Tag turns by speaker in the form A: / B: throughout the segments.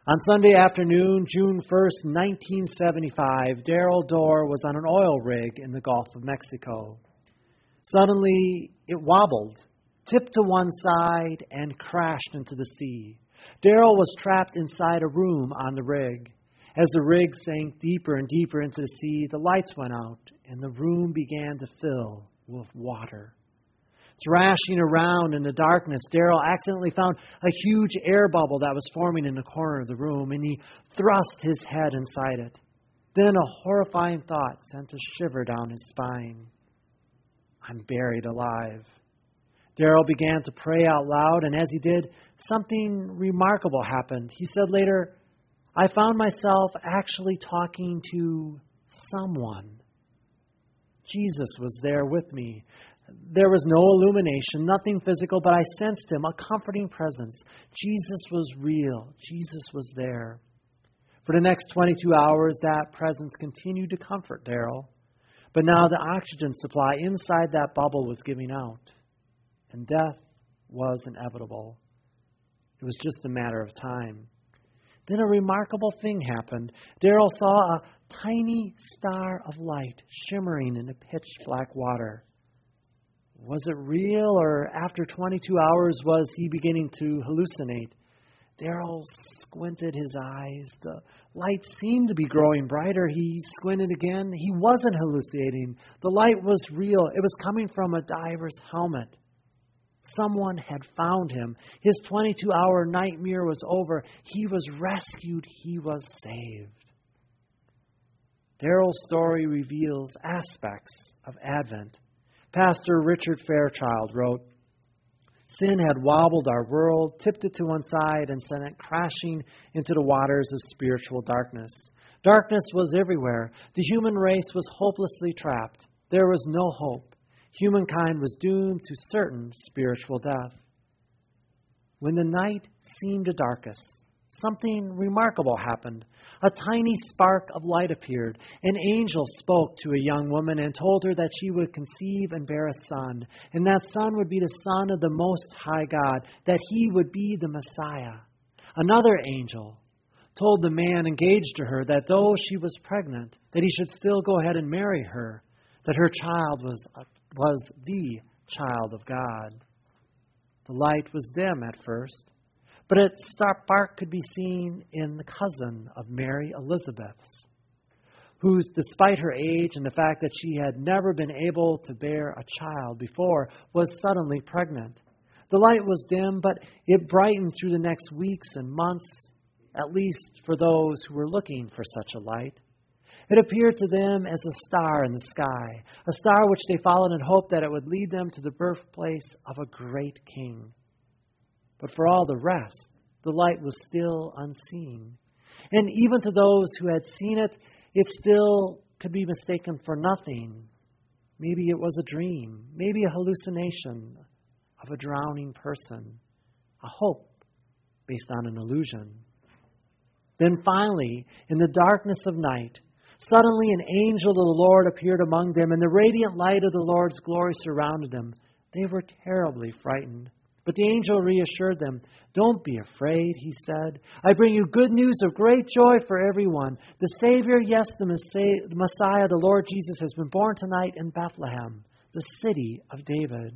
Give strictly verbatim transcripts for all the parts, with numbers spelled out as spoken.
A: On Sunday afternoon, June first, nineteen seventy-five, Darrell Dorr was on an oil rig in the Gulf of Mexico. Suddenly, it wobbled, tipped to one side, and crashed into the sea. Darrell was trapped inside a room on the rig. As the rig sank deeper and deeper into the sea, the lights went out, and the room began to fill with water. Thrashing around in the darkness, Darrell accidentally found a huge air bubble that was forming in the corner of the room, and he thrust his head inside it. Then a horrifying thought sent a shiver down his spine. I'm buried alive. Darrell began to pray out loud, and as he did, something remarkable happened. He said later, I found myself actually talking to someone. Jesus was there with me. There was no illumination, nothing physical, but I sensed him, a comforting presence. Jesus was real. Jesus was there. For the next twenty-two hours, that presence continued to comfort Darrell. But now the oxygen supply inside that bubble was giving out, and death was inevitable. It was just a matter of time. Then a remarkable thing happened. Darrell saw a tiny star of light shimmering in the pitch-black water. Was it real, or after twenty-two hours was he beginning to hallucinate? Darrell squinted his eyes. The light seemed to be growing brighter. He squinted again. He wasn't hallucinating. The light was real. It was coming from a diver's helmet. Someone had found him. His twenty-two hour nightmare was over. He was rescued. He was saved. Darrell's story reveals aspects of Advent. Pastor Richard Fairchild wrote, Sin had wobbled our world, tipped it to one side, and sent it crashing into the waters of spiritual darkness. Darkness was everywhere. The human race was hopelessly trapped. There was no hope. Humankind was doomed to certain spiritual death. When the night seemed the darkest, something remarkable happened. A tiny spark of light appeared. An angel spoke to a young woman and told her that she would conceive and bear a son, and that son would be the Son of the Most High God, that he would be the Messiah. Another angel told the man engaged to her that though she was pregnant, that he should still go ahead and marry her, that her child was, was the child of God. The light was dim at first, but its spark could be seen in the cousin of Mary, Elizabeth's, who, despite her age and the fact that she had never been able to bear a child before, was suddenly pregnant. The light was dim, but it brightened through the next weeks and months, at least for those who were looking for such a light. It appeared to them as a star in the sky, a star which they followed in hope that it would lead them to the birthplace of a great king. But for all the rest, the light was still unseen. And even to those who had seen it, it still could be mistaken for nothing. Maybe it was a dream, maybe a hallucination of a drowning person, a hope based on an illusion. Then finally, in the darkness of night, suddenly an angel of the Lord appeared among them, and the radiant light of the Lord's glory surrounded them. They were terribly frightened. But the angel reassured them. Don't be afraid, he said. I bring you good news of great joy for everyone. The Savior, yes, the Messiah, the Lord Jesus, has been born tonight in Bethlehem, the city of David.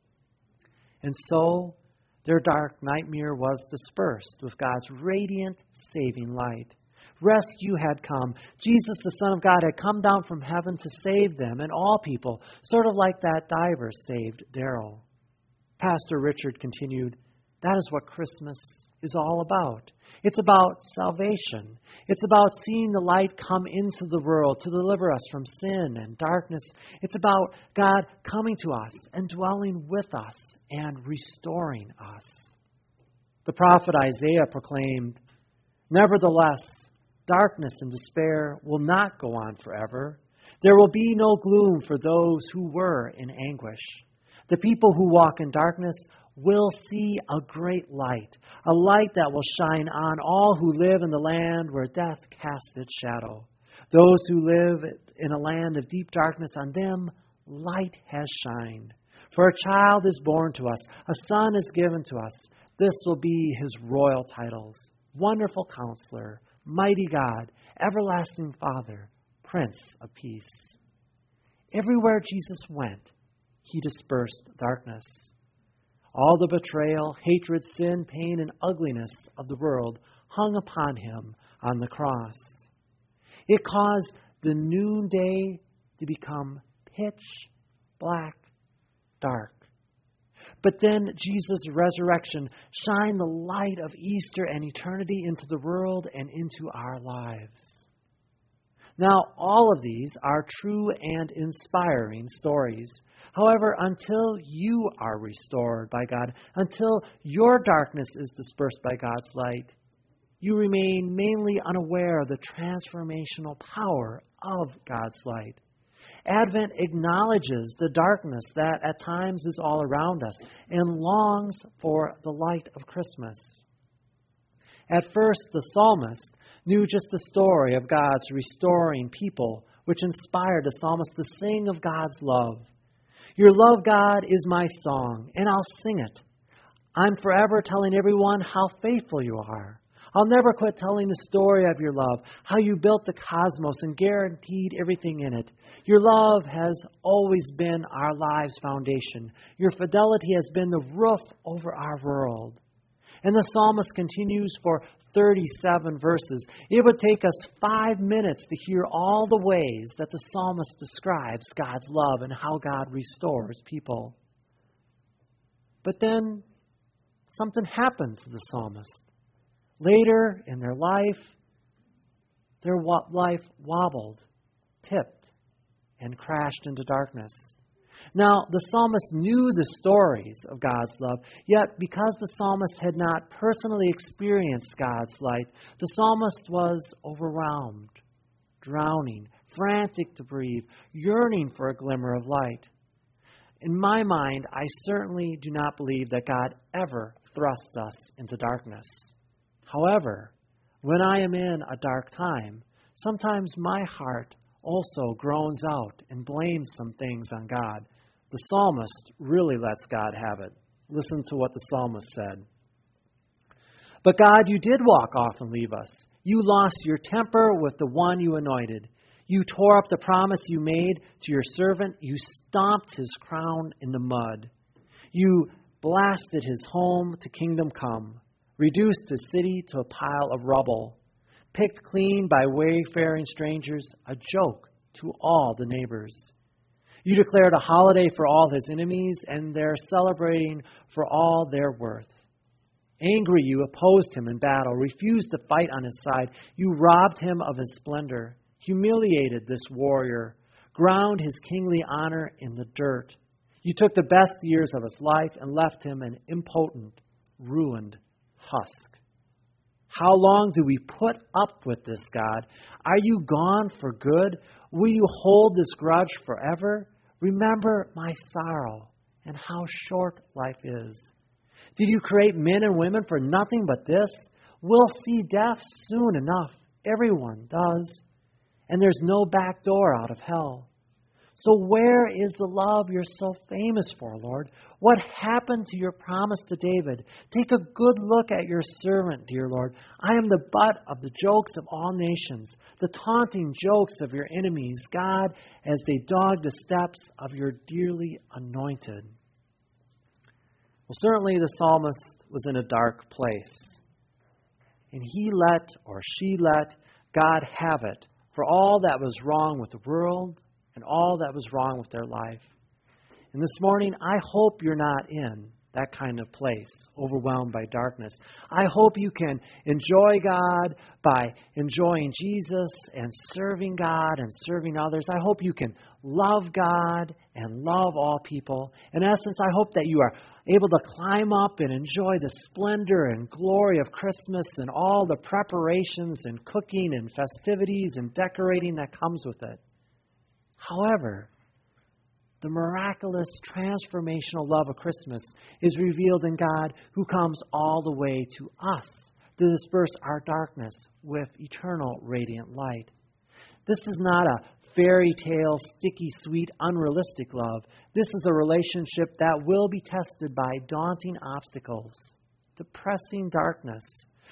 A: And so their dark nightmare was dispersed with God's radiant, saving light. Rescue had come. Jesus, the Son of God, had come down from heaven to save them and all people, sort of like that diver saved Darrell. Pastor Richard continued, that is what Christmas is all about. It's about salvation. It's about seeing the light come into the world to deliver us from sin and darkness. It's about God coming to us and dwelling with us and restoring us. The prophet Isaiah proclaimed, nevertheless, darkness and despair will not go on forever. There will be no gloom for those who were in anguish. The people who walk in darkness will see a great light, a light that will shine on all who live in the land where death casts its shadow. Those who live in a land of deep darkness, on them light has shined. For a child is born to us, a son is given to us. This will be his royal titles. Wonderful Counselor, Mighty God, Everlasting Father, Prince of Peace. Everywhere Jesus went, he dispersed darkness. All the betrayal, hatred, sin, pain, and ugliness of the world hung upon him on the cross. It caused the noonday to become pitch black dark. But then Jesus' resurrection shined the light of Easter and eternity into the world and into our lives. Now, all of these are true and inspiring stories. However, until you are restored by God, until your darkness is dispersed by God's light, you remain mainly unaware of the transformational power of God's light. Advent acknowledges the darkness that at times is all around us and longs for the light of Christmas. At first, the psalmist knew just the story of God's restoring people, which inspired the psalmist to sing of God's love. Your love, God, is my song, and I'll sing it. I'm forever telling everyone how faithful you are. I'll never quit telling the story of your love, how you built the cosmos and guaranteed everything in it. Your love has always been our lives' foundation. Your fidelity has been the roof over our world. And the psalmist continues for thirty-seven verses. It would take us five minutes to hear all the ways that the psalmist describes God's love and how God restores people. But then something happened to the psalmist. Later in their life, their life wobbled, tipped, and crashed into darkness. Now, the psalmist knew the stories of God's love, yet because the psalmist had not personally experienced God's light, the psalmist was overwhelmed, drowning, frantic to breathe, yearning for a glimmer of light. In my mind, I certainly do not believe that God ever thrust us into darkness. However, when I am in a dark time, sometimes my heart also groans out and blames some things on God. The psalmist really lets God have it. Listen to what the psalmist said. But God, you did walk off and leave us. You lost your temper with the one you anointed. You tore up the promise you made to your servant. You stomped his crown in the mud. You blasted his home to kingdom come, reduced his city to a pile of rubble, picked clean by wayfaring strangers, a joke to all the neighbors. You declared a holiday for all his enemies, and they're celebrating for all their worth. Angry, you opposed him in battle, refused to fight on his side. You robbed him of his splendor, humiliated this warrior, ground his kingly honor in the dirt. You took the best years of his life and left him an impotent, ruined husk. How long do we put up with this, God? Are you gone for good? Will you hold this grudge forever? Remember my sorrow and how short life is. Did you create men and women for nothing but this? We'll see death soon enough. Everyone does. And there's no back door out of hell. So where is the love you're so famous for, Lord? What happened to your promise to David? Take a good look at your servant, dear Lord. I am the butt of the jokes of all nations, the taunting jokes of your enemies, God, as they dog the steps of your dearly anointed. Well, certainly the psalmist was in a dark place. And he let, or she let, God have it for all that was wrong with the world and all that was wrong with their life. And this morning, I hope you're not in that kind of place, overwhelmed by darkness. I hope you can enjoy God by enjoying Jesus and serving God and serving others. I hope you can love God and love all people. In essence, I hope that you are able to climb up and enjoy the splendor and glory of Christmas and all the preparations and cooking and festivities and decorating that comes with it. However, the miraculous, transformational love of Christmas is revealed in God, who comes all the way to us to disperse our darkness with eternal radiant light. This is not a fairy tale, sticky, sweet, unrealistic love. This is a relationship that will be tested by daunting obstacles, depressing darkness,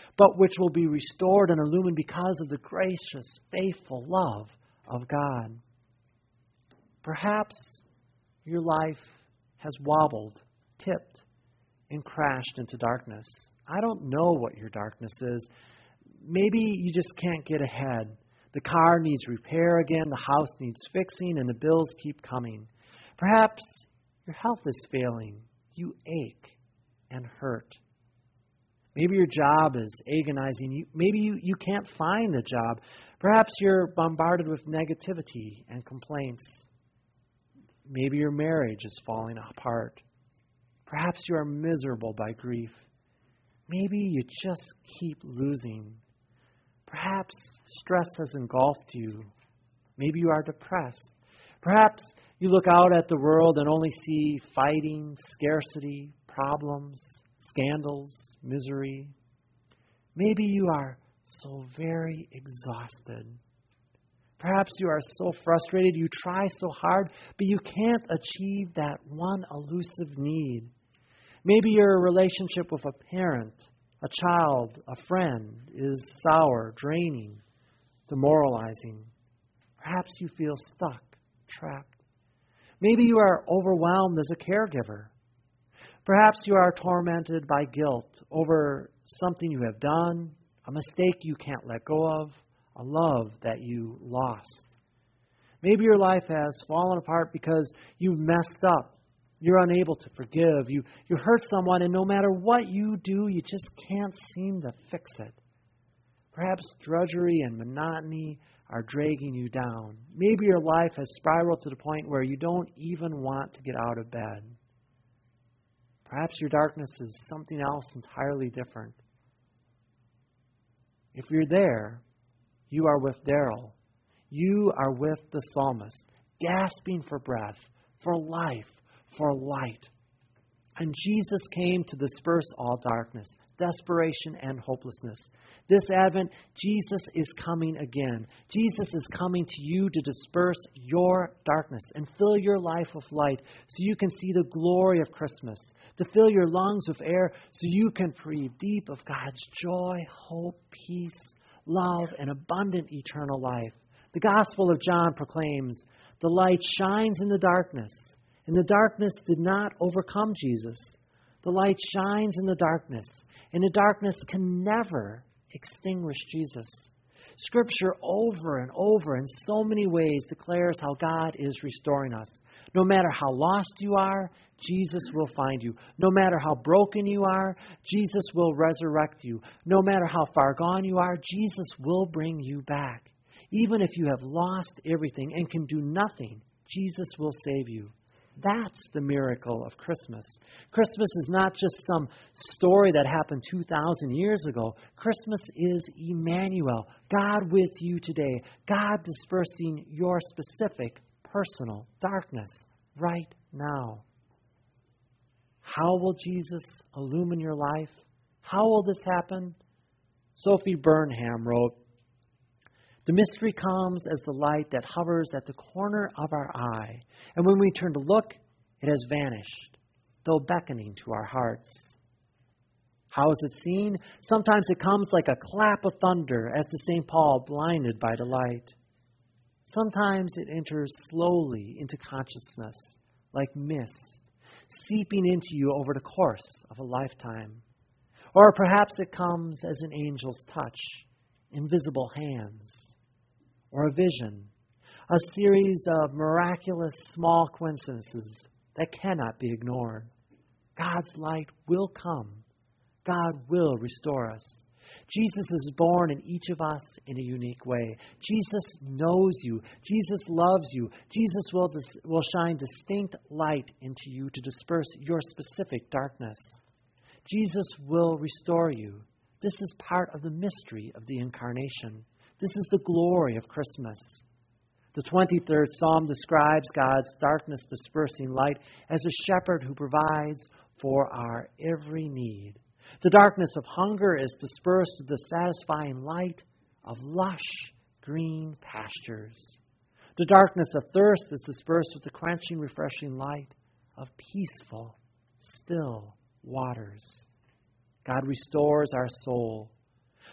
A: but which will be restored and illumined because of the gracious, faithful love of God. Perhaps your life has wobbled, tipped, and crashed into darkness. I don't know what your darkness is. Maybe you just can't get ahead. The car needs repair again, the house needs fixing, and the bills keep coming. Perhaps your health is failing. You ache and hurt. Maybe your job is agonizing you. Maybe you, you can't find the job. Perhaps you're bombarded with negativity and complaints. Maybe your marriage is falling apart. Perhaps you are miserable by grief. Maybe you just keep losing. Perhaps stress has engulfed you. Maybe you are depressed. Perhaps you look out at the world and only see fighting, scarcity, problems, scandals, misery. Maybe you are so very exhausted. Perhaps you are so frustrated, you try so hard, but you can't achieve that one elusive need. Maybe your relationship with a parent, a child, a friend is sour, draining, demoralizing. Perhaps you feel stuck, trapped. Maybe you are overwhelmed as a caregiver. Perhaps you are tormented by guilt over something you have done, a mistake you can't let go of, a love that you lost. Maybe your life has fallen apart because you messed up. You're unable to forgive. You, you hurt someone, and no matter what you do, you just can't seem to fix it. Perhaps drudgery and monotony are dragging you down. Maybe your life has spiraled to the point where you don't even want to get out of bed. Perhaps your darkness is something else entirely different. If you're there, you are with Daryl. You are with the psalmist, gasping for breath, for life, for light. And Jesus came to disperse all darkness, desperation, and hopelessness. This Advent, Jesus is coming again. Jesus is coming to you to disperse your darkness and fill your life with light so you can see the glory of Christmas, to fill your lungs with air so you can breathe deep of God's joy, hope, peace, love, and abundant eternal life. The Gospel of John proclaims, "The light shines in the darkness, and the darkness did not overcome Jesus. The light shines in the darkness, and the darkness can never extinguish Jesus." Scripture over and over in so many ways declares how God is restoring us. No matter how lost you are, Jesus will find you. No matter how broken you are, Jesus will resurrect you. No matter how far gone you are, Jesus will bring you back. Even if you have lost everything and can do nothing, Jesus will save you. That's the miracle of Christmas. Christmas is not just some story that happened two thousand years ago. Christmas is Emmanuel, God with you today, God dispersing your specific personal darkness right now. How will Jesus illumine your life? How will this happen? Sophie Burnham wrote, "The mystery comes as the light that hovers at the corner of our eye, and when we turn to look, it has vanished, though beckoning to our hearts." How is it seen? Sometimes it comes like a clap of thunder, as to Saint Paul, blinded by the light. Sometimes it enters slowly into consciousness, like mist, seeping into you over the course of a lifetime. Or perhaps it comes as an angel's touch, invisible hands, or a vision, a series of miraculous small coincidences that cannot be ignored. God's light will come. God will restore us. Jesus is born in each of us in a unique way. Jesus knows you. Jesus loves you. Jesus will, dis- will shine distinct light into you to disperse your specific darkness. Jesus will restore you. This is part of the mystery of the Incarnation. This is the glory of Christmas. The twenty-third Psalm describes God's darkness dispersing light as a shepherd who provides for our every need. The darkness of hunger is dispersed with the satisfying light of lush green pastures. The darkness of thirst is dispersed with the quenching, refreshing light of peaceful, still waters. God restores our soul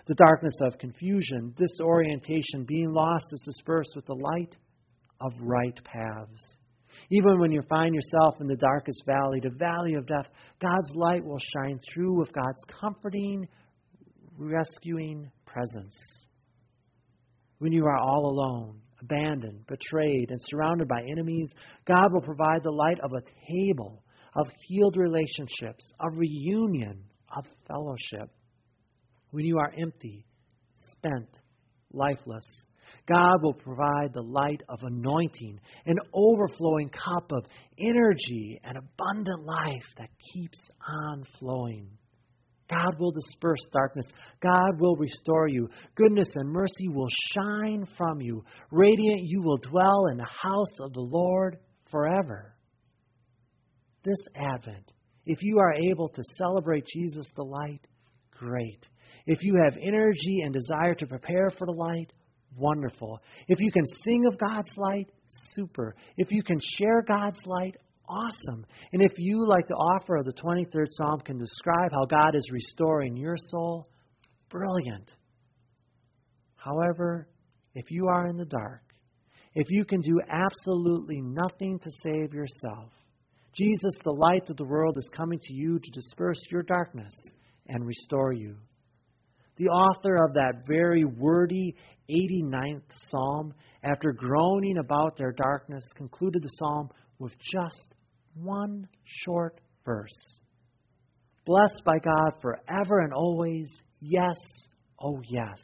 A: The darkness of confusion, disorientation, being lost is dispersed with the light of right paths. Even when you find yourself in the darkest valley, the valley of death, God's light will shine through with God's comforting, rescuing presence. When you are all alone, abandoned, betrayed, and surrounded by enemies, God will provide the light of a table, of healed relationships, of reunion, of fellowship. When you are empty, spent, lifeless, God will provide the light of anointing, an overflowing cup of energy and abundant life that keeps on flowing. God will disperse darkness. God will restore you. Goodness and mercy will shine from you. Radiant, you will dwell in the house of the Lord forever. This Advent, if you are able to celebrate Jesus the light, great. If you have energy and desire to prepare for the light, wonderful. If you can sing of God's light, super. If you can share God's light, awesome. And if you, like the author of the twenty-third Psalm, can describe how God is restoring your soul, brilliant. However, if you are in the dark, if you can do absolutely nothing to save yourself, Jesus, the light of the world, is coming to you to disperse your darkness and restore you. The author of that very wordy eighty-ninth Psalm, after groaning about their darkness, concluded the Psalm with just one short verse. Blessed by God forever and always, yes, oh yes.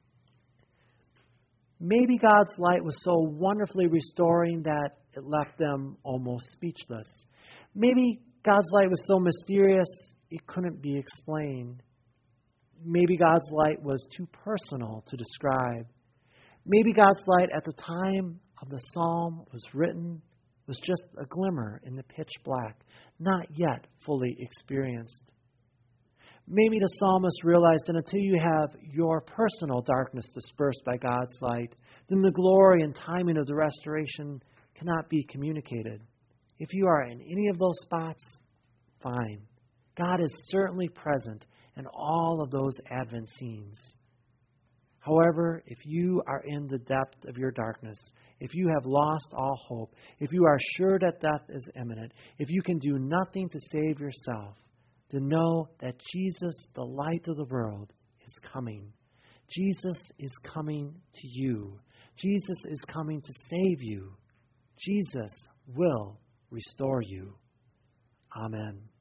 A: Maybe God's light was so wonderfully restoring that it left them almost speechless. Maybe God's light was so mysterious it couldn't be explained. Maybe God's light was too personal to describe. Maybe God's light at the time of the psalm was written was just a glimmer in the pitch black, not yet fully experienced. Maybe the psalmist realized that until you have your personal darkness dispersed by God's light, then the glory and timing of the restoration cannot be communicated. If you are in any of those spots, fine. God is certainly present in all of those Advent scenes. However, if you are in the depth of your darkness, if you have lost all hope, if you are sure that death is imminent, if you can do nothing to save yourself, then know that Jesus, the light of the world, is coming. Jesus is coming to you. Jesus is coming to save you. Jesus will restore you. Amen.